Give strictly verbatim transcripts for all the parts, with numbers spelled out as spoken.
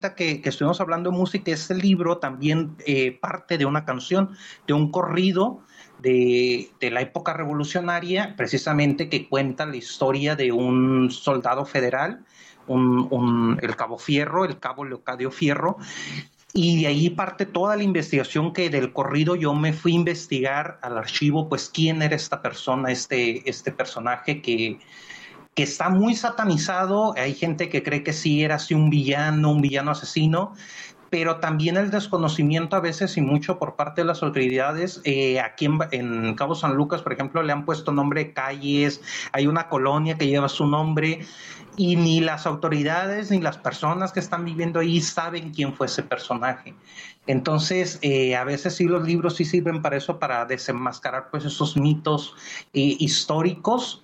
Que, que estuvimos hablando de música, este libro también eh, parte de una canción, de un corrido de, de la época revolucionaria, precisamente que cuenta la historia de un soldado federal, un, un, el cabo Fierro, el cabo Leocadio Fierro, y de ahí parte toda la investigación que del corrido yo me fui a investigar al archivo, pues quién era esta persona, este, este personaje que que está muy satanizado. Hay gente que cree que sí era así un villano, un villano asesino, pero también el desconocimiento a veces y mucho por parte de las autoridades. Eh, aquí en, en Cabo San Lucas, por ejemplo, le han puesto nombre de calles, hay una colonia que lleva su nombre, y ni las autoridades ni las personas que están viviendo ahí saben quién fue ese personaje. Entonces, eh, a veces sí los libros sí sirven para eso, para desenmascarar pues esos mitos eh, históricos,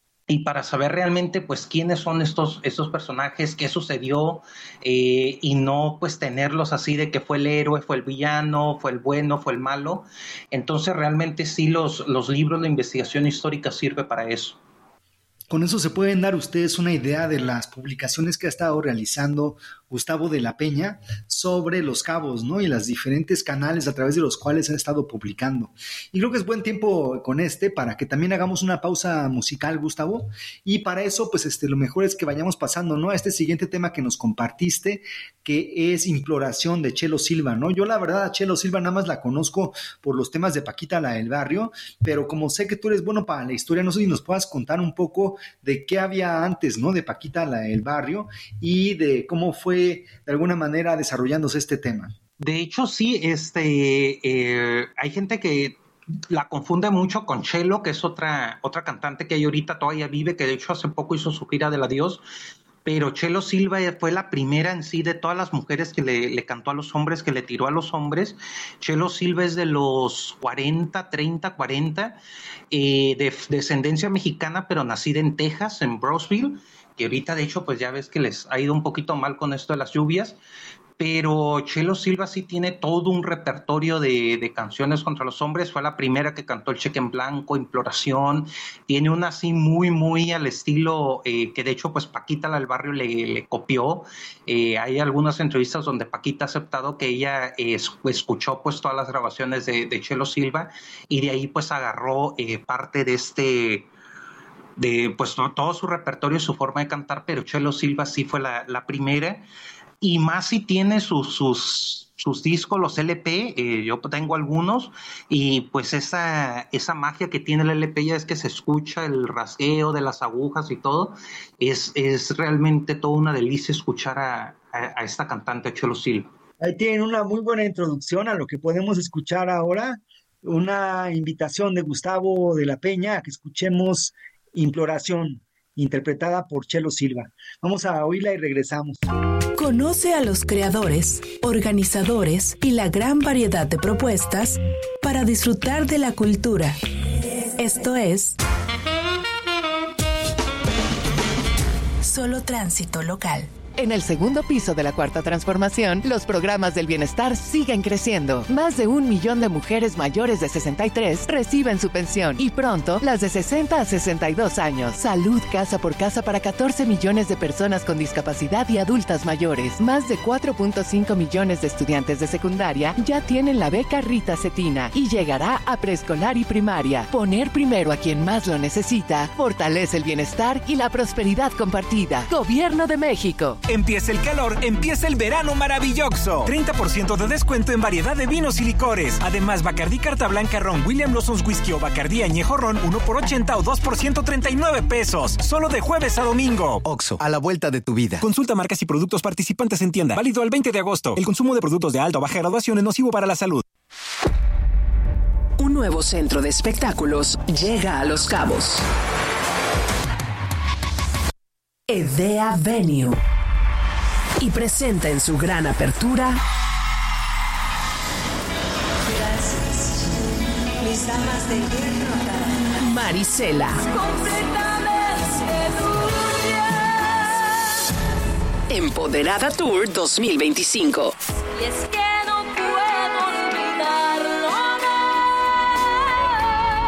y para saber realmente pues quiénes son estos, estos personajes, qué sucedió, eh, y no pues tenerlos así de que fue el héroe, fue el villano, fue el bueno, fue el malo. Entonces realmente sí los, los libros de investigación histórica sirve para eso. Con eso se pueden dar ustedes una idea de las publicaciones que ha estado realizando Gustavo de la Peña sobre Los Cabos, ¿no? Y los diferentes canales a través de los cuales ha estado publicando. Y creo que es buen tiempo con este para que también hagamos una pausa musical, Gustavo. Y para eso, pues este, lo mejor es que vayamos pasando, ¿no?, a este siguiente tema que nos compartiste, que es Imploración de Chelo Silva, ¿no? Yo la verdad a Chelo Silva nada más la conozco por los temas de Paquita la del Barrio, pero como sé que tú eres bueno para la historia, no sé si nos puedas contar un poco de qué había antes, ¿no?, de Paquita la del Barrio, y de cómo fue de alguna manera desarrollándose este tema. De hecho, sí, este, eh, hay gente que la confunde mucho con Chelo, que es otra, otra cantante que hay ahorita, todavía vive, que de hecho hace poco hizo su gira del adiós, pero Chelo Silva fue la primera en sí de todas las mujeres que le, le cantó a los hombres, que le tiró a los hombres. Chelo Silva es de los cuarenta, treinta, cuarenta, eh, de descendencia mexicana, pero nacida en Texas, en Brownsville, que ahorita de hecho pues ya ves que les ha ido un poquito mal con esto de las lluvias, pero Chelo Silva sí tiene todo un repertorio de, de canciones contra los hombres. Fue la primera que cantó El Cheque en Blanco, Imploración, tiene una así muy muy al estilo eh, que de hecho pues Paquita la del Barrio le, le copió. Eh, hay algunas entrevistas donde Paquita ha aceptado que ella eh, escuchó pues todas las grabaciones de, de Chelo Silva, y de ahí pues agarró eh, parte de este de pues todo su repertorio, su forma de cantar, pero Chelo Silva sí fue la, la primera, y más si tiene sus, sus, sus discos, los L P, eh, yo tengo algunos, y pues esa, esa magia que tiene el L P ya es que se escucha el rasgueo de las agujas y todo, es, es realmente toda una delicia escuchar a, a, a esta cantante Chelo Silva. Ahí tienen una muy buena introducción a lo que podemos escuchar ahora, una invitación de Gustavo de la Peña a que escuchemos Imploración, interpretada por Chelo Silva. Vamos a oírla y regresamos. Conoce a los creadores, organizadores y la gran variedad de propuestas para disfrutar de la cultura. Esto es Solo Tránsito Local. En el segundo piso de la Cuarta Transformación, los programas del bienestar siguen creciendo. Más de un millón de mujeres mayores de sesenta y tres reciben su pensión, y pronto las de sesenta a sesenta y dos años. Salud casa por casa para catorce millones de personas con discapacidad y adultas mayores. Más de cuatro punto cinco millones de estudiantes de secundaria ya tienen la beca Rita Cetina, y llegará a preescolar y primaria. Poner primero a quien más lo necesita fortalece el bienestar y la prosperidad compartida. Gobierno de México. Empieza el calor, empieza el verano maravilloso. treinta por ciento de descuento en variedad de vinos y licores. Además, Bacardí Carta Blanca Ron, William Lawson's Whisky o Bacardí Añejo Ron, uno por ochenta o dos por ciento treinta y nueve pesos. Solo de jueves a domingo. Oxxo, a la vuelta de tu vida. Consulta marcas y productos participantes en tienda. Válido al veinte de agosto. El consumo de productos de alta o baja graduación es nocivo para la salud. Un nuevo centro de espectáculos llega a Los Cabos. Edea Venue. Y presenta en su gran apertura Gracias, mis damas de hierro, Marisela. Empoderada Tour dos mil veinticinco. Y es que no puedo olvidarlo,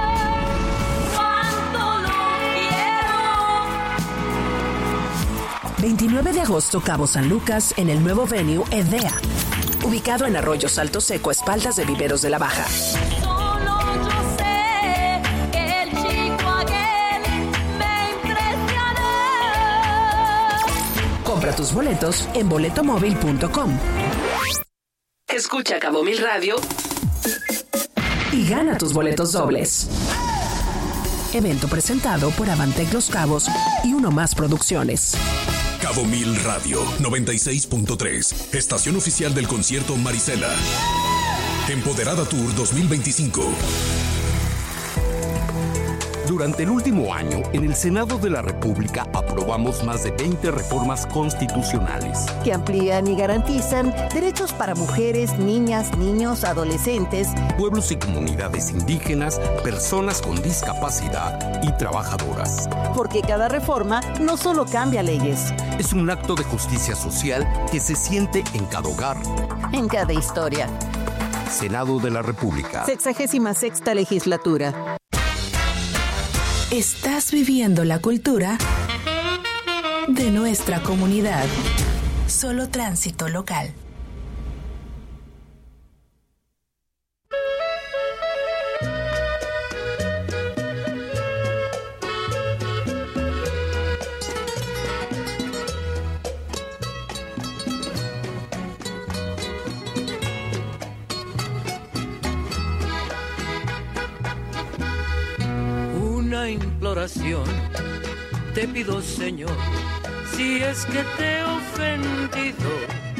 cuánto lo quiero. veintinueve de agosto, Cabo San Lucas, en el nuevo venue Edea, ubicado en Arroyo Salto Seco, a espaldas de Viveros de la Baja. Solo yo sé que el chico aquel me impresionó. Compra tus boletos en boletomóvil punto com. Escucha Cabo Mil Radio y gana tus boletos dobles. Evento presentado por Avantec Los Cabos y Uno Más Producciones. Cabo Mil Radio noventa y seis punto tres, estación oficial del concierto Marisela. Empoderada Tour dos mil veinticinco. Durante el último año, en el Senado de la República aprobamos más de veinte reformas constitucionales que amplían y garantizan derechos para mujeres, niñas, niños, adolescentes, pueblos y comunidades indígenas, personas con discapacidad y trabajadoras. Porque cada reforma no solo cambia leyes, es un acto de justicia social que se siente en cada hogar, en cada historia. Senado de la República. Sexagésima sexta legislatura. Estás viviendo la cultura de nuestra comunidad. Solo Tránsito Local. Imploración, te pido, Señor, si es que te he ofendido,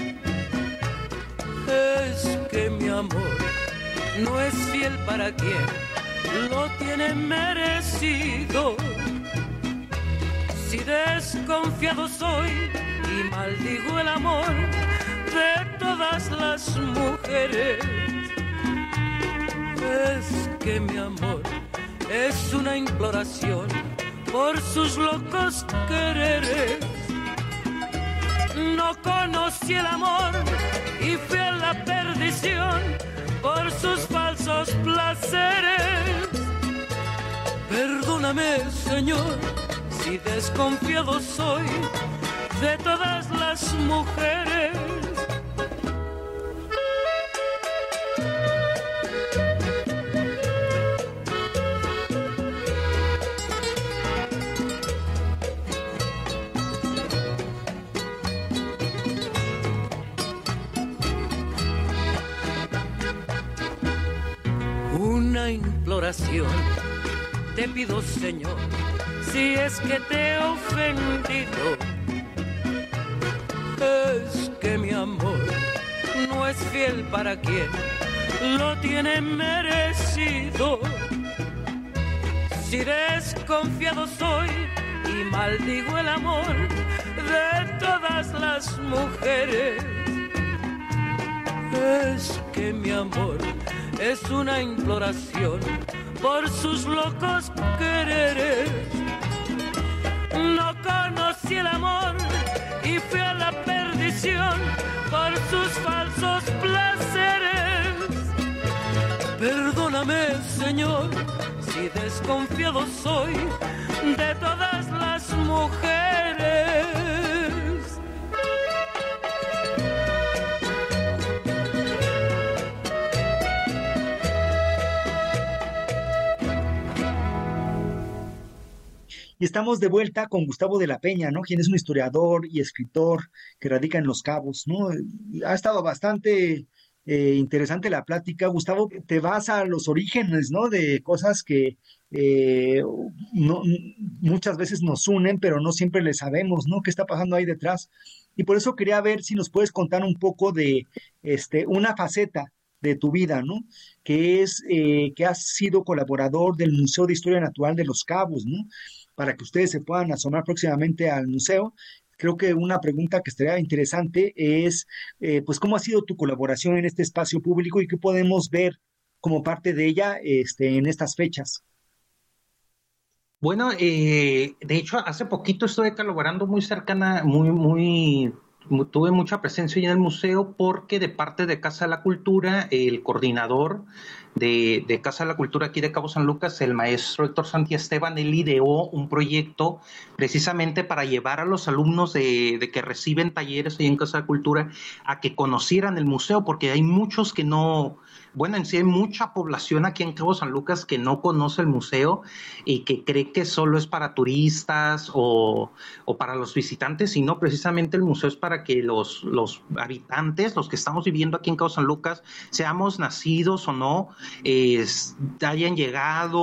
es que mi amor no es fiel para quien lo tiene merecido. Si desconfiado soy y maldigo el amor de todas las mujeres, es que mi amor es una imploración por sus locos quereres. No conocí el amor y fui a la perdición por sus falsos placeres. Perdóname, Señor, si desconfiado soy de todas las mujeres. Una imploración, te pido, Señor, si es que te he ofendido, es que mi amor no es fiel para quien lo tiene merecido. Si desconfiado soy y maldigo el amor de todas las mujeres, es que mi amor es una imploración por sus locos quereres. No conocí el amor y fui a la perdición por sus falsos placeres. Perdóname, Señor, si desconfiado soy de todas las mujeres. Y estamos de vuelta con Gustavo de la Peña, ¿no? Quien es un historiador y escritor que radica en Los Cabos, ¿no? Ha estado bastante eh, interesante la plática. Gustavo, te vas a los orígenes, ¿no? De cosas que eh, no, muchas veces nos unen, pero no siempre le sabemos, ¿no? ¿Qué está pasando ahí detrás? Y por eso quería ver si nos puedes contar un poco de este, una faceta de tu vida, ¿no? Que es eh, que has sido colaborador del Museo de Historia Natural de Los Cabos, ¿no? Para que ustedes se puedan asomar próximamente al museo. Creo que una pregunta que estaría interesante es, eh, pues, ¿cómo ha sido tu colaboración en este espacio público y qué podemos ver como parte de ella este, en estas fechas? Bueno, eh, de hecho, hace poquito estuve colaborando muy cercana, muy, muy tuve mucha presencia en el museo porque de parte de Casa de la Cultura, el coordinador de, de Casa de la Cultura aquí de Cabo San Lucas, el maestro Héctor Santiesteban, él ideó un proyecto precisamente para llevar a los alumnos de, de que reciben talleres ahí en Casa de la Cultura a que conocieran el museo, porque hay muchos que no... Bueno, en sí hay mucha población aquí en Cabo San Lucas que no conoce el museo y que cree que solo es para turistas o, o para los visitantes, sino precisamente el museo es para que los, los habitantes, los que estamos viviendo aquí en Cabo San Lucas, seamos nacidos o no, eh, hayan llegado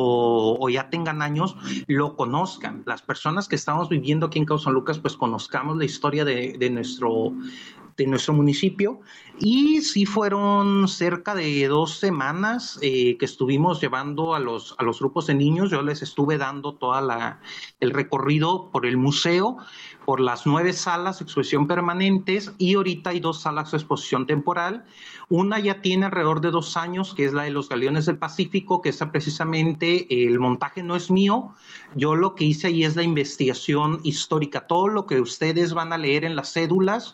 o, o ya tengan años, lo conozcan. Las personas que estamos viviendo aquí en Cabo San Lucas, pues conozcamos la historia de, de nuestro... de nuestro municipio, y sí fueron cerca de dos semanas eh, que estuvimos llevando a los, a los grupos de niños. Yo les estuve dando toda la, el recorrido por el museo, por las nueve salas de exposición permanentes, y ahorita hay dos salas de exposición temporal. Una ya tiene alrededor de dos años, que es la de los Galeones del Pacífico, que está precisamente, el montaje no es mío, yo lo que hice ahí es la investigación histórica. Todo lo que ustedes van a leer en las cédulas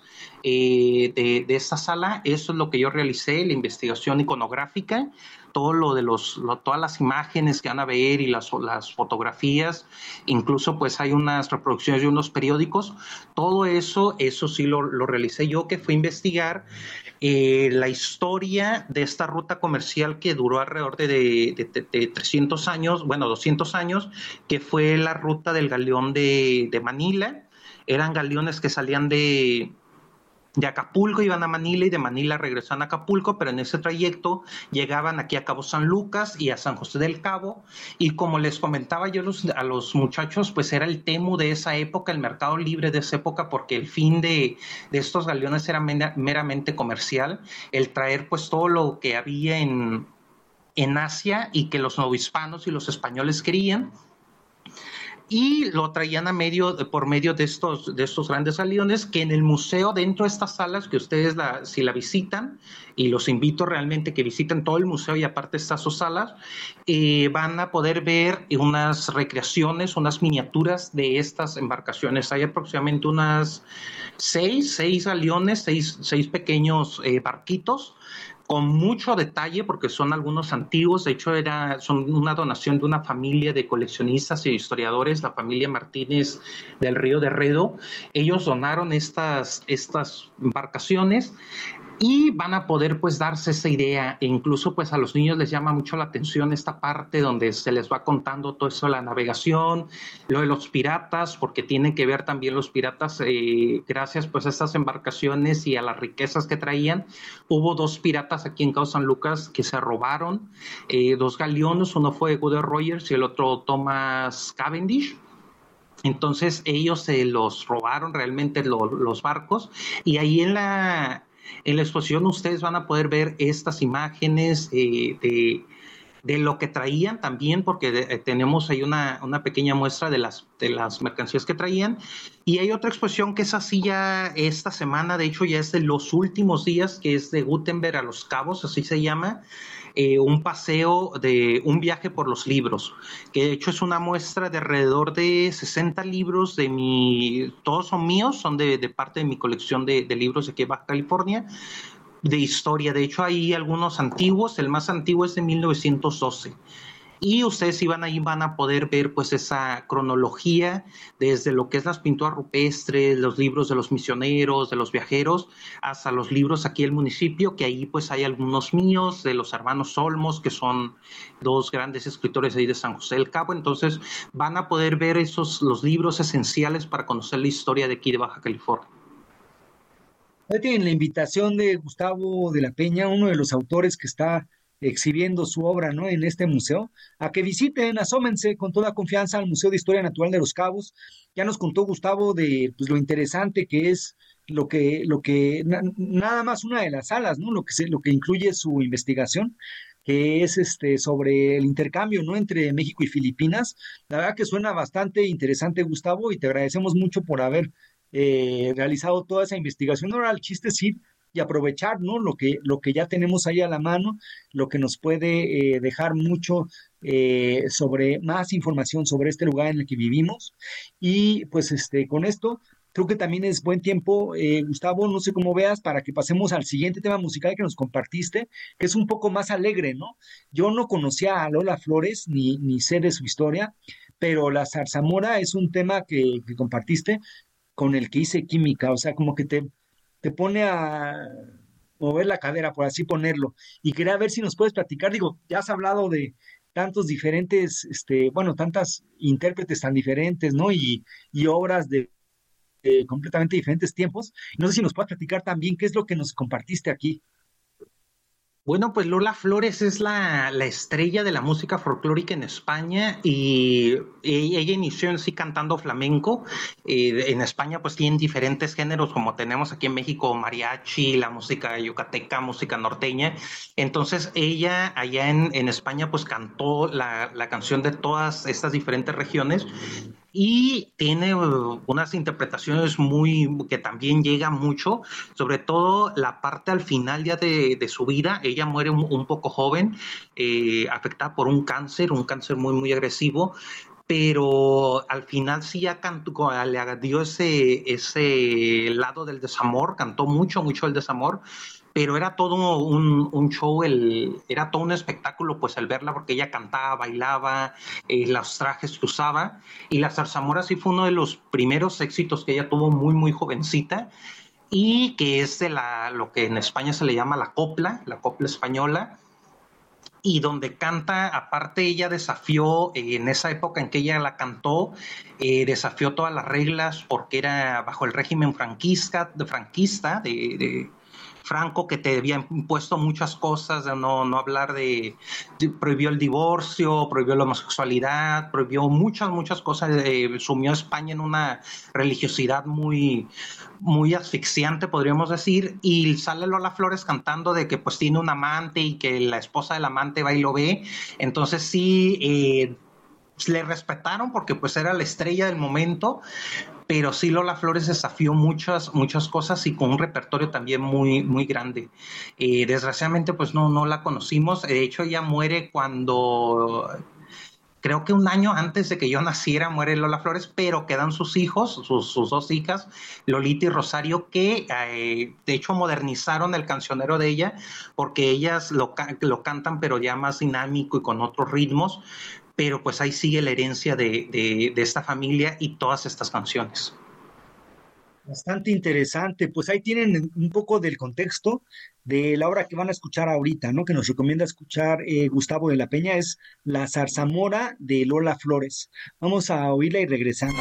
eh, de, de esta sala, eso es lo que yo realicé, la investigación iconográfica, todo lo de los, lo, todas las imágenes que van a ver y las, las fotografías, incluso pues hay unas reproducciones de unos periódicos, todo eso, eso sí lo, lo realicé yo, que fue investigar eh, la historia de esta ruta comercial que duró alrededor de, de, de, de trescientos años, bueno, doscientos años, que fue la ruta del galeón de, de Manila. Eran galeones que salían de... de Acapulco, iban a Manila y de Manila regresaban a Acapulco, pero en ese trayecto llegaban aquí a Cabo San Lucas y a San José del Cabo, y como les comentaba yo los, a los muchachos, pues era el Temu de esa época, el mercado libre de esa época, porque el fin de, de estos galeones era mera, meramente comercial, el traer pues todo lo que había en, en Asia y que los novohispanos y los españoles querían, y lo traían a medio, por medio de estos, de estos grandes galeones, que en el museo, dentro de estas salas, que ustedes la, si la visitan, y los invito realmente que visiten todo el museo y aparte estas sus salas, eh, van a poder ver unas recreaciones, unas miniaturas de estas embarcaciones. Hay aproximadamente unas seis, seis galeones, seis, seis pequeños eh, barquitos, con mucho detalle, porque son algunos antiguos. De hecho, era, son una donación de una familia de coleccionistas e historiadores, la familia Martínez del Río de Redo. Ellos donaron estas, estas embarcaciones y van a poder pues darse esa idea, e incluso pues a los niños les llama mucho la atención esta parte donde se les va contando todo eso de la navegación, lo de los piratas, porque tienen que ver también los piratas, eh, gracias pues a estas embarcaciones y a las riquezas que traían. Hubo dos piratas aquí en Cabo San Lucas que se robaron eh, dos galeones, uno fue Goodyear Rogers y el otro Thomas Cavendish. Entonces ellos se los robaron realmente lo, los barcos, y ahí en la En la exposición ustedes van a poder ver estas imágenes eh, de, de lo que traían también, porque de, eh, tenemos ahí una, una pequeña muestra de las, de las mercancías que traían. Y hay otra exposición que es así ya esta semana, de hecho ya es de los últimos días, que es de Gutenberg a Los Cabos, así se llama. Eh, un paseo, de un viaje por los libros, que de hecho es una muestra de alrededor de sesenta libros de mi, todos son míos, son de, de parte de mi colección de, de libros de aquí de Baja California, de historia. De hecho hay algunos antiguos, el más antiguo es de mil novecientos doce. Y ustedes si van ahí van a poder ver pues esa cronología desde lo que es las pinturas rupestres, los libros de los misioneros, de los viajeros, hasta los libros aquí del municipio, que ahí pues hay algunos míos, de los hermanos Olmos, que son dos grandes escritores ahí de San José del Cabo. Entonces van a poder ver esos los libros esenciales para conocer la historia de aquí de Baja California. Ahí tienen la invitación de Gustavo de la Peña, uno de los autores que está exhibiendo su obra, ¿no?, en este museo, a que visiten, asómense con toda confianza al Museo de Historia Natural de Los Cabos. Ya nos contó Gustavo de pues, lo interesante que es lo que, lo que na, nada más una de las salas, ¿no?, lo que, se, lo que incluye su investigación, que es este sobre el intercambio, ¿no?, entre México y Filipinas. La verdad que suena bastante interesante, Gustavo, y te agradecemos mucho por haber eh, realizado toda esa investigación. Ahora el chiste es ir y aprovechar, ¿no?, lo que, lo que ya tenemos ahí a la mano, lo que nos puede eh, dejar mucho eh, sobre más información sobre este lugar en el que vivimos. Y pues este con esto creo que también es buen tiempo, eh, Gustavo, no sé cómo veas, para que pasemos al siguiente tema musical que nos compartiste, que es un poco más alegre, ¿no? Yo no conocía a Lola Flores, ni, ni sé de su historia, pero la zarzamora es un tema que, que compartiste con el que hice química, o sea, como que te, te pone a mover la cadera, por así ponerlo, y quería ver si nos puedes platicar, digo, ya has hablado de tantos diferentes, este, bueno, tantas intérpretes tan diferentes, ¿no? Y, y obras de, de completamente diferentes tiempos. No sé si nos puedes platicar también qué es lo que nos compartiste aquí. Bueno, pues Lola Flores es la, la estrella de la música folclórica en España y, y ella inició en sí cantando flamenco. Eh, en España pues tienen diferentes géneros como tenemos aquí en México mariachi, la música yucateca, música norteña. Entonces ella allá en, en España pues cantó la, la canción de todas estas diferentes regiones. Y tiene unas interpretaciones muy que también llega mucho, sobre todo la parte al final ya de, de su vida. Ella muere un, un poco joven, eh, afectada por un cáncer, un cáncer muy, muy agresivo, pero al final sí ya cantó, le dio ese, ese lado del desamor, cantó mucho, mucho el desamor. Pero era todo un, un show, el, era todo un espectáculo, pues, el verla, porque ella cantaba, bailaba, eh, los trajes que usaba, y la zarzamora sí fue uno de los primeros éxitos que ella tuvo muy, muy jovencita, y que es de la, lo que en España se le llama la copla, la copla española, y donde canta, aparte ella desafió, eh, en esa época en que ella la cantó, eh, desafió todas las reglas, porque era bajo el régimen franquista, de, franquista, de... de Franco, que te había impuesto muchas cosas, de no, no hablar de, de, prohibió el divorcio, prohibió la homosexualidad, prohibió muchas, muchas cosas, eh, sumió a España en una religiosidad muy, muy asfixiante, podríamos decir, y sale Lola Flores cantando de que pues tiene un amante y que la esposa del amante va y lo ve, entonces sí, eh, le respetaron porque pues era la estrella del momento, pero sí Lola Flores desafió muchas, muchas cosas y con un repertorio también muy, muy grande. Eh, desgraciadamente, pues no, no la conocimos. De hecho, ella muere cuando, creo que un año antes de que yo naciera, muere Lola Flores, pero quedan sus hijos, sus, sus dos hijas, Lolita y Rosario, que eh, de hecho modernizaron el cancionero de ella, porque ellas lo, lo cantan, pero ya más dinámico y con otros ritmos. Pero pues ahí sigue la herencia de, de, de esta familia y todas estas canciones. Bastante interesante, pues ahí tienen un poco del contexto de la obra que van a escuchar ahorita, ¿no? Que nos recomienda escuchar eh, Gustavo de la Peña, es La zarzamora de Lola Flores. Vamos a oírla y regresamos.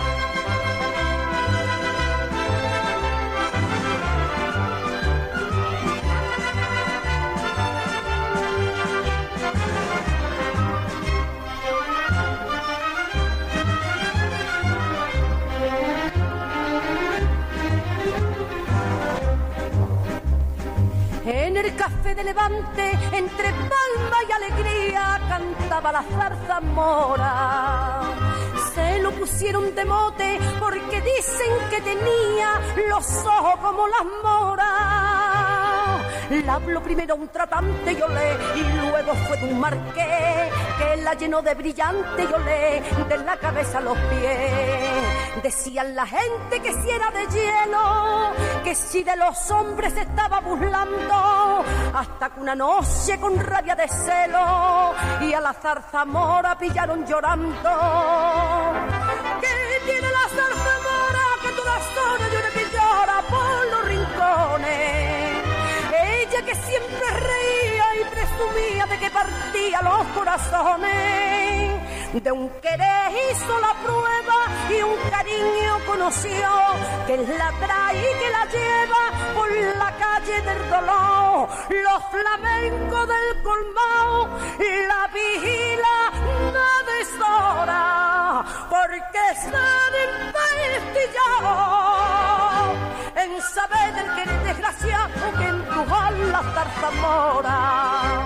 En el café de Levante, entre palma y alegría, cantaba la zarzamora. Se lo pusieron de mote porque dicen que tenía los ojos como las moras. La habló primero un tratante y olé, y luego fue de un marqués que la llenó de brillante y olé, de la cabeza a los pies. Decían la gente que si era de hielo, que si de los hombres estaba burlando, hasta que una noche con rabia de celo y a la zarzamora pillaron llorando. ¿Qué tiene la zarzamora que todas horas llora que llora por los rincones? Ella que siempre reía y presumía de que partía los corazones. De un querer hizo la prueba y un cariño conoció, que la trae y que la lleva por la calle del dolor. Los flamencos del colmao la vigila no deshora, porque están empestillados en saber del querer desgraciado que empujó la zarzamora.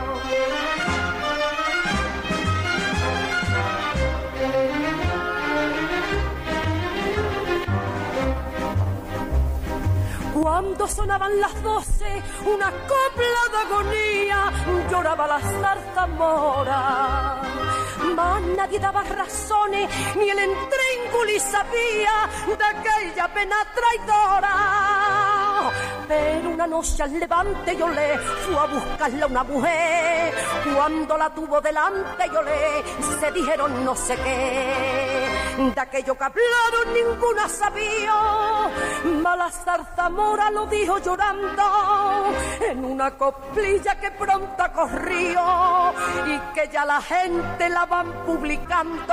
Cuando sonaban las doce, una copla de agonía lloraba la zarzamora. mas nadie daba razones, ni el entrénguli sabía de aquella pena traidora. Pero una noche al levante yo le fui a buscarle a una mujer. Cuando la tuvo delante yo le se dijeron no sé qué. De aquello que hablaron ninguna sabía, mas la zarzamora lo dijo llorando en una coplilla que pronto corrió y que ya la gente la van publicando.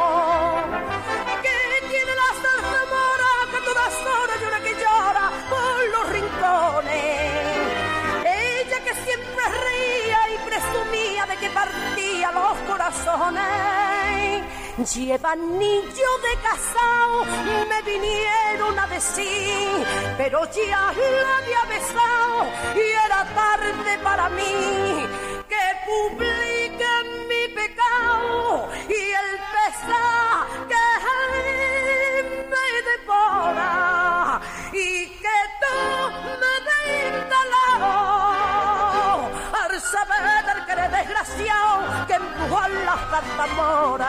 Que tiene la zarzamora que a todas horas llora que llora por los rincones. Ella que siempre reía y presumía de que partía los corazones. Lleva anillo de casao, me vinieron a decir, pero ya la había besado y era tarde para mí. Que publiquen mi pecado y el pesar que me devora y que tú me rindas la voz al saber que eres desgraciado que empujó a la zarzamora.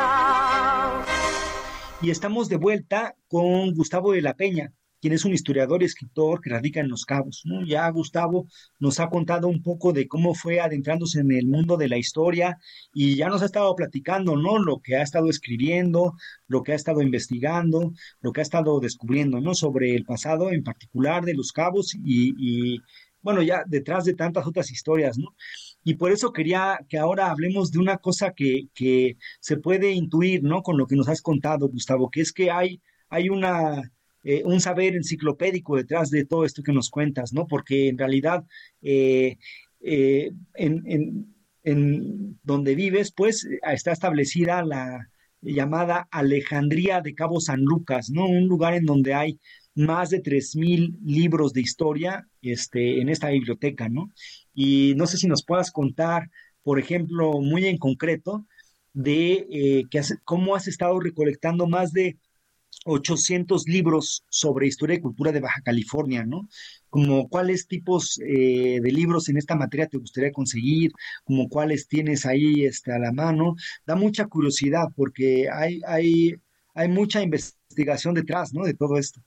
Y estamos de vuelta con Gustavo de la Peña, quien es un historiador y escritor que radica en Los Cabos, ¿no? Ya Gustavo nos ha contado un poco de cómo fue adentrándose en el mundo de la historia y ya nos ha estado platicando, ¿no? Lo que ha estado escribiendo, lo que ha estado investigando, lo que ha estado descubriendo, ¿no? Sobre el pasado en particular de Los Cabos y, y bueno, ya detrás de tantas otras historias, ¿no? Y por eso quería que ahora hablemos de una cosa que, que se puede intuir, ¿no? Con lo que nos has contado, Gustavo, que es que hay, hay una, eh, un saber enciclopédico detrás de todo esto que nos cuentas, ¿no? Porque en realidad, eh, eh, en, en, en donde vives, pues, está establecida la llamada Alejandría de Cabo San Lucas, ¿no? Un lugar en donde hay más de tres mil libros de historia este, en esta biblioteca, ¿no? Y no sé si nos puedas contar, por ejemplo, muy en concreto, de eh, que has, cómo has estado recolectando más de ochocientos libros sobre historia y cultura de Baja California, ¿no? Como cuáles tipos eh, de libros en esta materia te gustaría conseguir, como cuáles tienes ahí este, a la mano. Da mucha curiosidad porque hay, hay, hay mucha investigación detrás, ¿no? De todo esto.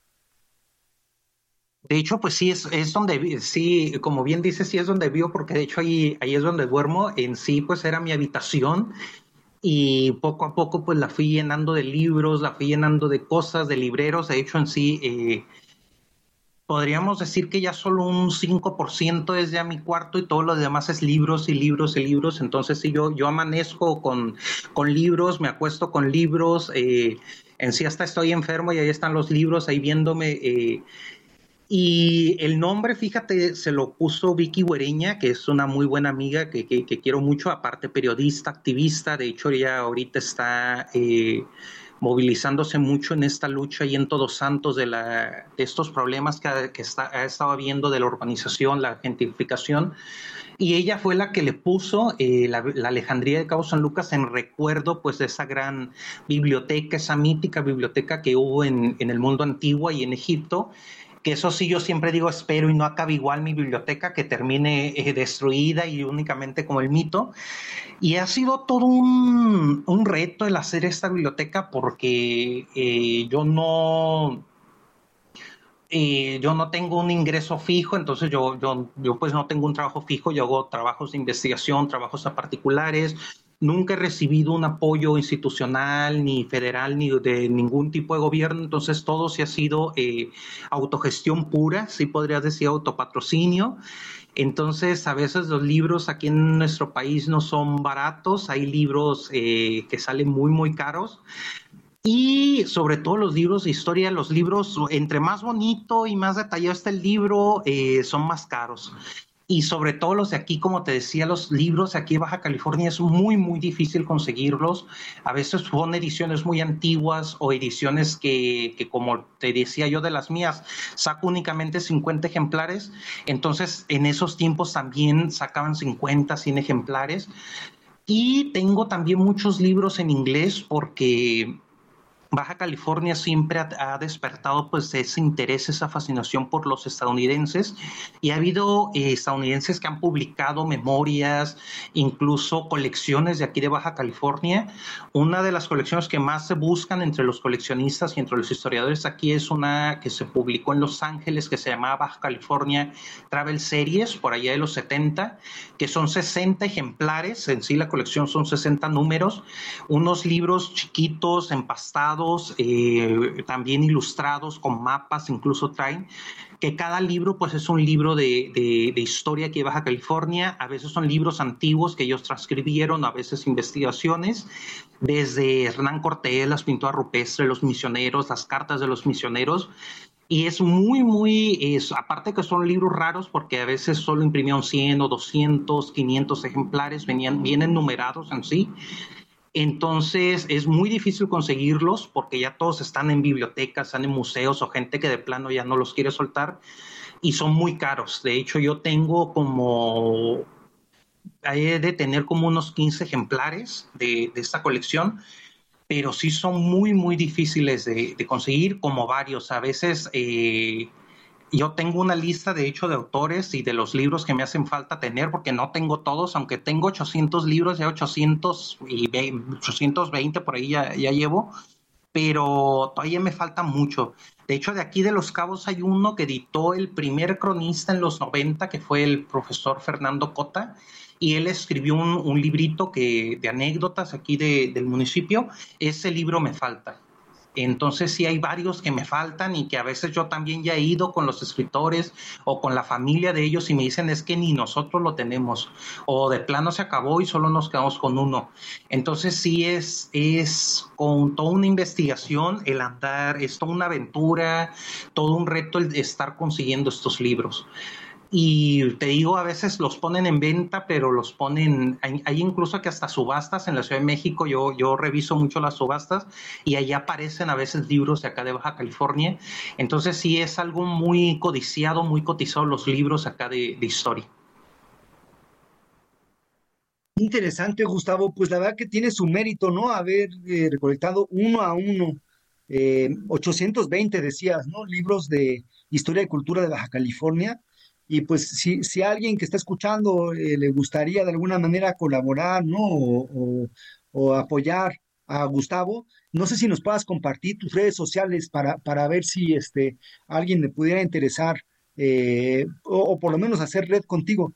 De hecho, pues sí, es, es donde, sí, como bien dices, sí es donde vivo, porque de hecho ahí, ahí es donde duermo. En sí, pues era mi habitación y poco a poco pues la fui llenando de libros, la fui llenando de cosas, de libreros. De hecho, en sí, eh, podríamos decir que ya solo un cinco por ciento es ya mi cuarto y todo lo demás es libros y libros y libros. Entonces, sí, yo, yo amanezco con, con libros, me acuesto con libros, eh, en sí hasta estoy enfermo y ahí están los libros, ahí viéndome... Eh, Y el nombre, fíjate, se lo puso Vicky Huereña, que es una muy buena amiga que, que, que quiero mucho, aparte periodista, activista. De hecho, ella ahorita está eh, movilizándose mucho en esta lucha y en Todos Santos de, la, de estos problemas que, que está, ha estado habiendo de la urbanización, la gentrificación. Y ella fue la que le puso eh, la, la Alejandría de Cabo San Lucas en recuerdo pues, de esa gran biblioteca, esa mítica biblioteca que hubo en, en el mundo antiguo y en Egipto. Que eso sí, yo siempre digo, espero y no acabe igual mi biblioteca, que termine eh, destruida y únicamente como el mito. Y ha sido todo un, un reto el hacer esta biblioteca porque eh, yo no... Eh, yo no tengo un ingreso fijo, entonces yo, yo, yo pues no tengo un trabajo fijo, yo hago trabajos de investigación, trabajos a particulares. Nunca he recibido un apoyo institucional, ni federal, ni de ningún tipo de gobierno, entonces todo sí ha sido eh, autogestión pura, sí podrías decir autopatrocinio. Entonces, a veces los libros aquí en nuestro país no son baratos, hay libros eh, que salen muy, muy caros. Y sobre todo los libros de historia, los libros, entre más bonito y más detallado está el libro, eh, son más caros. Y sobre todo los de aquí, como te decía, los libros de aquí de Baja California es muy, muy difícil conseguirlos. A veces son ediciones muy antiguas o ediciones que, que, como te decía yo de las mías, saco únicamente cincuenta ejemplares. Entonces, en esos tiempos también sacaban cincuenta, cien ejemplares. Y tengo también muchos libros en inglés porque... Baja California siempre ha, ha despertado pues ese interés, esa fascinación por los estadounidenses, y ha habido eh, estadounidenses que han publicado memorias, incluso colecciones de aquí de Baja California. Una de las colecciones que más se buscan entre los coleccionistas y entre los historiadores aquí es una que se publicó en Los Ángeles, que se llamaba Baja California Travel Series, por allá de los setenta, que son sesenta ejemplares, en sí la colección son sesenta números, unos libros chiquitos, empastados, Eh, también ilustrados con mapas, incluso traen, que cada libro pues es un libro de, de, de historia aquí de Baja California. A veces son libros antiguos que ellos transcribieron, a veces investigaciones, desde Hernán Cortés, las pinturas rupestres, los misioneros, las cartas de los misioneros. Y es muy, muy, es, aparte que son libros raros porque a veces solo imprimieron cien o doscientos, quinientos ejemplares, venían, vienen numerados en sí. Entonces es muy difícil conseguirlos porque ya todos están en bibliotecas, están en museos o gente que de plano ya no los quiere soltar, y son muy caros. De hecho, yo tengo como, he de tener como unos quince ejemplares de, de esta colección, pero sí son muy, muy difíciles de, de conseguir, como varios. A veces eh, yo tengo una lista, de hecho, de autores y de los libros que me hacen falta tener, porque no tengo todos, aunque tengo ochocientos libros, ya ochocientos veinte por ahí ya, ya llevo, pero todavía me falta mucho. De hecho, de aquí de Los Cabos hay uno que editó el primer cronista en los noventa, que fue el profesor Fernando Cota, y él escribió un, un librito que, de anécdotas aquí de, del municipio. Ese libro me falta. Entonces sí hay varios que me faltan y que a veces yo también ya he ido con los escritores o con la familia de ellos y me dicen es que ni nosotros lo tenemos, o de plano se acabó y solo nos quedamos con uno. Entonces sí es, es con toda una investigación el andar, es toda una aventura, todo un reto el estar consiguiendo estos libros. Y te digo, a veces los ponen en venta, pero los ponen, hay, hay incluso que hasta subastas en la Ciudad de México. Yo, yo reviso mucho las subastas y ahí aparecen a veces libros de acá de Baja California. Entonces sí es algo muy codiciado, muy cotizado los libros acá de, de historia. Interesante, Gustavo. Pues la verdad que tiene su mérito, ¿no? Haber eh, recolectado uno a uno, eh, ochocientos veinte decías, ¿no? Libros de historia y cultura de Baja California. Y pues si, si a alguien que está escuchando eh, le gustaría de alguna manera colaborar, ¿no? O, o, o apoyar a Gustavo, no sé si nos puedas compartir tus redes sociales para, para ver si este, alguien le pudiera interesar eh, o, o por lo menos hacer red contigo.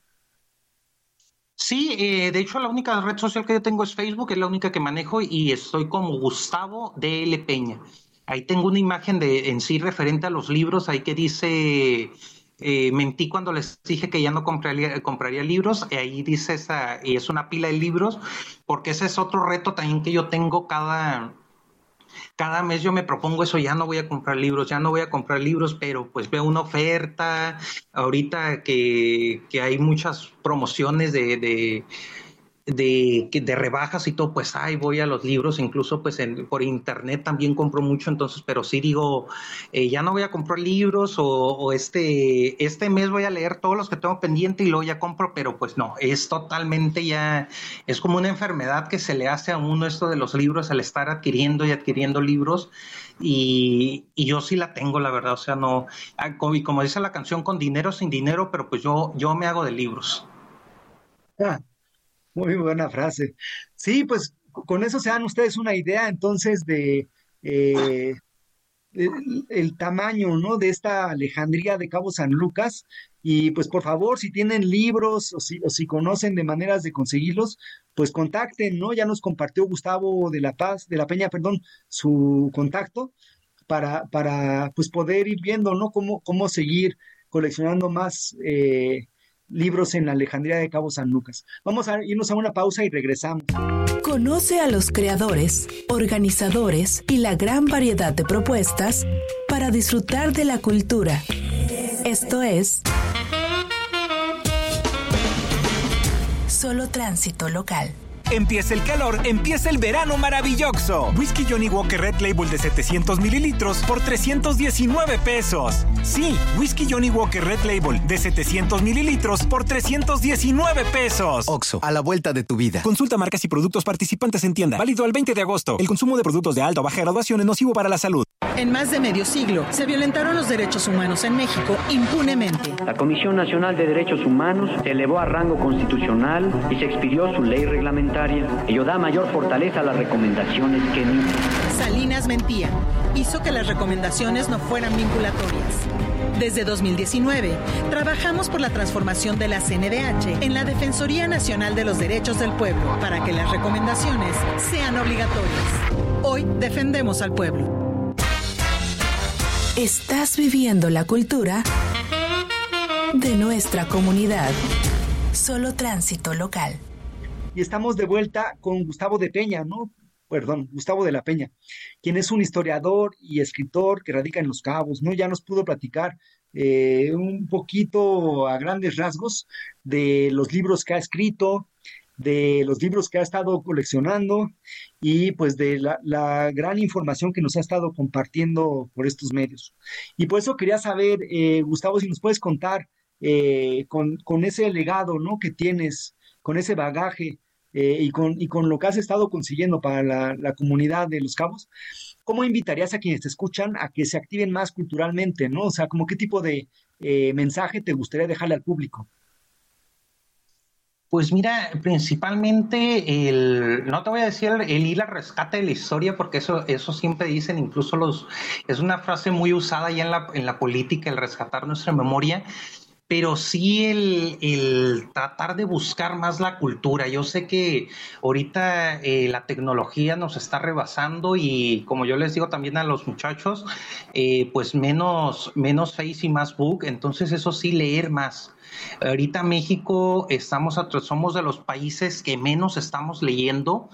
Sí, eh, de hecho la única red social que yo tengo es Facebook, es la única que manejo y estoy como Gustavo D L Peña. Ahí tengo una imagen de en sí referente a los libros, ahí que dice... Eh, mentí cuando les dije que ya no compraría, compraría libros, y ahí dice esa, y es una pila de libros, porque ese es otro reto también que yo tengo cada, cada mes. Yo me propongo eso, ya no voy a comprar libros, ya no voy a comprar libros, pero pues veo una oferta, ahorita que, que hay muchas promociones de... de De, de rebajas y todo, pues ay, voy a los libros, incluso pues en, por internet también compro mucho, entonces, pero sí digo, eh, ya no voy a comprar libros o, o este, este mes voy a leer todos los que tengo pendiente y luego ya compro, pero pues no, es totalmente ya, es como una enfermedad que se le hace a uno esto de los libros, al estar adquiriendo y adquiriendo libros, y, y yo sí la tengo, la verdad, o sea, no, y como dice la canción, con dinero, sin dinero, pero pues yo, yo me hago de libros. Ah. Muy buena frase. Sí, pues con eso se dan ustedes una idea entonces de eh, el, el tamaño, ¿no? De esta Alejandría de Cabo San Lucas. Y pues por favor, si tienen libros o si, o si conocen de maneras de conseguirlos, pues contacten, ¿no? Ya nos compartió Gustavo de la Paz, de la Peña, perdón, su contacto para, para pues poder ir viendo, ¿no? Cómo, cómo seguir coleccionando más eh, libros en la Alejandría de Cabo San Lucas. Vamos a irnos a una pausa y regresamos. Conoce a los creadores, organizadores y la gran variedad de propuestas para disfrutar de la cultura. Esto es Solo Tránsito Local. Empieza el calor, empieza el verano maravilloso. Whisky Johnny Walker Red Label de setecientos mililitros por trescientos diecinueve pesos. Sí, Whisky Johnny Walker Red Label de setecientos mililitros por trescientos diecinueve pesos. Oxxo, a la vuelta de tu vida. Consulta marcas y productos participantes en tienda. Válido al veinte de agosto. El consumo de productos de alta o baja graduación es nocivo para la salud. En más de medio siglo, se violentaron los derechos humanos en México impunemente. La Comisión Nacional de Derechos Humanos se elevó a rango constitucional y se expidió su ley reglamentaria. Ello da mayor fortaleza a las recomendaciones que emite. Salinas mentía. Hizo que las recomendaciones no fueran vinculatorias. Desde dos mil diecinueve, trabajamos por la transformación de la C N D H en la Defensoría Nacional de los Derechos del Pueblo para que las recomendaciones sean obligatorias. Hoy defendemos al pueblo. Estás viviendo la cultura de nuestra comunidad. Solo Tránsito Local. Y estamos de vuelta con Gustavo de Peña, ¿no? Perdón, Gustavo de la Peña, quien es un historiador y escritor que radica en Los Cabos, ¿no? Ya nos pudo platicar eh, un poquito a grandes rasgos de los libros que ha escrito, de los libros que ha estado coleccionando y pues de la, la gran información que nos ha estado compartiendo por estos medios. Y por eso quería saber, eh, Gustavo, si nos puedes contar eh, con, con ese legado, ¿no? que tienes, con ese bagaje, Eh, y, con, y con lo que has estado consiguiendo para la, la comunidad de Los Cabos, ¿cómo invitarías a quienes te escuchan a que se activen más culturalmente, ¿no? O sea, ¿como qué tipo de eh, mensaje te gustaría dejarle al público? Pues mira, principalmente el, no te voy a decir el, el ir al rescate de la historia, porque eso, eso siempre dicen, incluso los, es una frase muy usada ya en la, en la política, el rescatar nuestra memoria, pero sí el, el tratar de buscar más la cultura. Yo sé que ahorita eh, la tecnología nos está rebasando y como yo les digo también a los muchachos, eh, pues menos, menos Face y más Book, entonces eso sí, leer más. Ahorita México estamos somos de los países que menos estamos leyendo.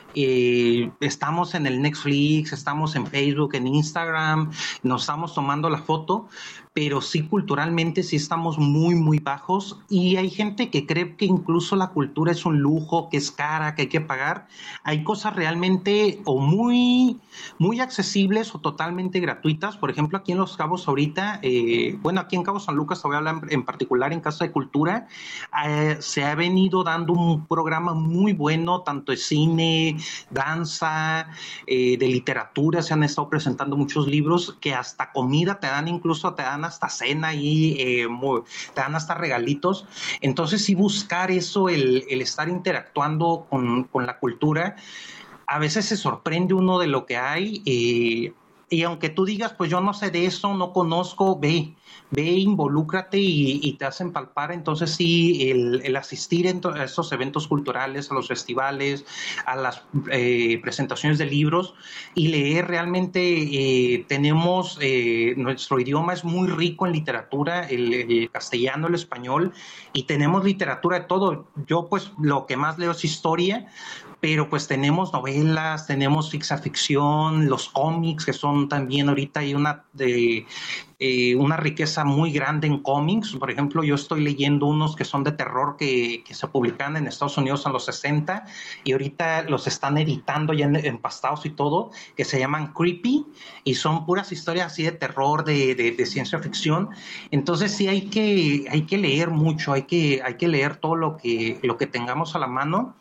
Eh, estamos en el Netflix, estamos en Facebook, en Instagram, nos estamos tomando la foto, pero sí culturalmente sí estamos muy, muy bajos y hay gente que cree que incluso la cultura es un lujo, que es cara, que hay que pagar. Hay cosas realmente o muy, muy accesibles o totalmente gratuitas. Por ejemplo, aquí en Los Cabos ahorita, eh, bueno, aquí en Cabo San Lucas, te voy a hablar en particular en Casa de Cultura, eh, se ha venido dando un programa muy bueno, tanto de cine, danza, eh, de literatura, se han estado presentando muchos libros que hasta comida te dan, incluso te dan hasta cena y eh, muy, te dan hasta regalitos. Entonces sí, buscar eso, el, el estar interactuando con, con la cultura, a veces se sorprende uno de lo que hay eh, y aunque tú digas, pues yo no sé de eso, no conozco, ve, ve, involúcrate y, y te hacen palpar. Entonces sí, el, el asistir a estos eventos culturales, a los festivales, a las eh, presentaciones de libros y leer realmente, eh, tenemos, eh, nuestro idioma es muy rico en literatura, el, el castellano, el español, y tenemos literatura de todo. Yo pues lo que más leo es historia, pero pues tenemos novelas, tenemos ficción, los cómics, que son también ahorita hay una de eh, una riqueza muy grande en cómics. Por ejemplo, yo estoy leyendo unos que son de terror que, que se publican en Estados Unidos en los sesenta y ahorita los están editando ya empastados y todo, que se llaman Creepy y son puras historias así de terror, de, de, de ciencia ficción. Entonces sí hay que, hay que leer mucho, hay que, hay que leer todo lo que, lo que tengamos a la mano.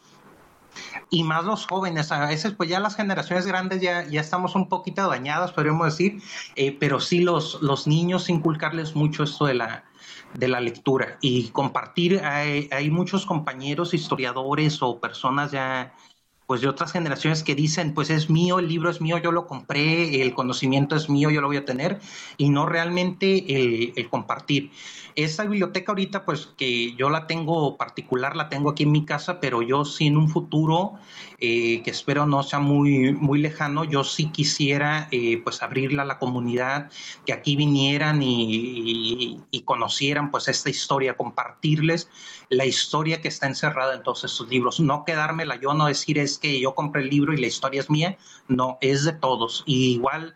Y más los jóvenes, a veces pues ya las generaciones grandes ya, ya estamos un poquito dañadas, podríamos decir, eh, pero sí los, los niños inculcarles mucho esto de la, de la lectura y compartir. Hay, hay muchos compañeros historiadores o personas ya pues de otras generaciones que dicen, pues es mío, el libro es mío, yo lo compré, el conocimiento es mío, yo lo voy a tener, y no realmente el, el compartir. Esta biblioteca ahorita, pues que yo la tengo particular, la tengo aquí en mi casa, pero yo sí en un futuro, eh, que espero no sea muy, muy lejano, yo sí quisiera eh, pues abrirla a la comunidad, que aquí vinieran y, y, y conocieran pues esta historia, compartirles la historia que está encerrada en todos estos libros, no quedármela yo, no decir es que yo compré el libro y la historia es mía, no, es de todos. Y igual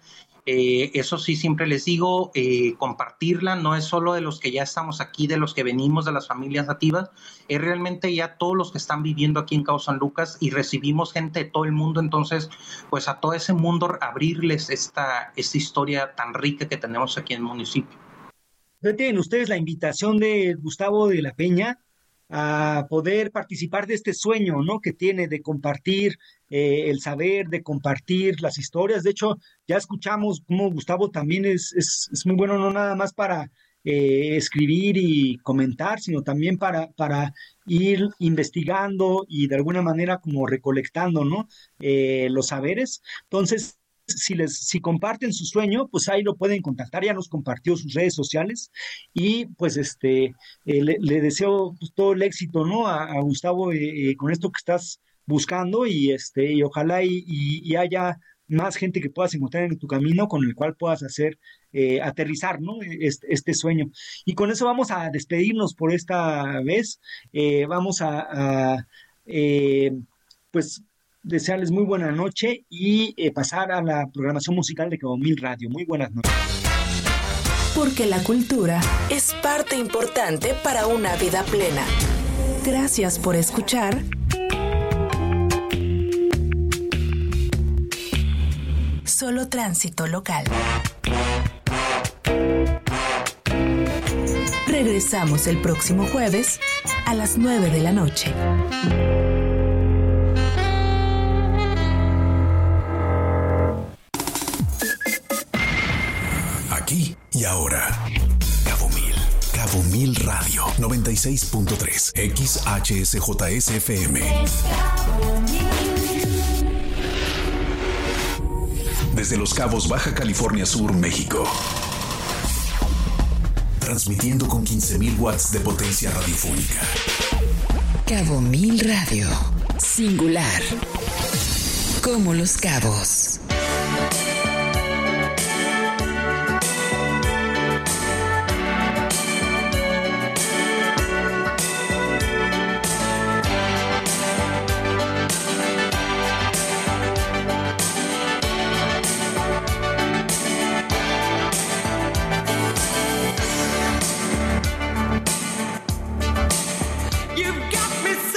Eh, eso sí, siempre les digo, eh, compartirla no es solo de los que ya estamos aquí, de los que venimos de las familias nativas, es realmente ya todos los que están viviendo aquí en Cabo San Lucas y recibimos gente de todo el mundo, entonces pues a todo ese mundo abrirles esta, esta historia tan rica que tenemos aquí en el municipio. Tienen ustedes la invitación de Gustavo de la Peña a poder participar de este sueño, ¿no?, que tiene de compartir eh, el saber, de compartir las historias. De hecho, ya escuchamos cómo Gustavo también es, es, es muy bueno, no nada más para eh, escribir y comentar, sino también para, para ir investigando y de alguna manera como recolectando, ¿no?, eh, los saberes. Entonces, Si, les, si comparten su sueño, pues ahí lo pueden contactar, ya nos compartió sus redes sociales y pues este eh, le, le deseo pues, todo el éxito, ¿no?, a, a Gustavo eh, eh, con esto que estás buscando y este y ojalá y, y, y haya más gente que puedas encontrar en tu camino con el cual puedas hacer eh, aterrizar, ¿no?, este, este sueño. Y con eso vamos a despedirnos por esta vez. Eh, vamos a, a eh, pues desearles muy buena noche y eh, pasar a la programación musical de Cabo Mil Radio. Muy buenas noches. Porque la cultura es parte importante para una vida plena. Gracias por escuchar. Solo Tránsito Local. Regresamos el próximo jueves a las nueve de la noche. Aquí y ahora. Cabo Mil. Cabo Mil Radio. noventa y seis punto tres. X H S J S F M. Desde Los Cabos, Baja California Sur, México. Transmitiendo con quince mil watts de potencia radiofónica. Cabo Mil Radio. Singular. Como Los Cabos. You've got me